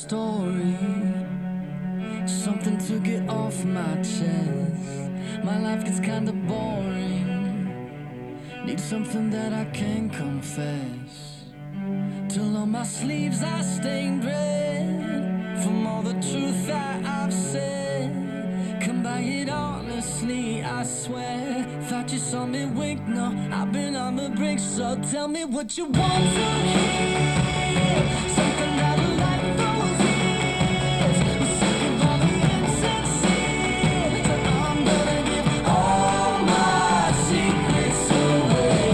story, something to get off my chest. My life gets kinda boring, need something that I can confess. Till on my sleeves I stained red from all the truth that I've said. Come by it honestly, I swear. Thought you saw me wink, no, I've been on the brink. So tell me what you want to hear.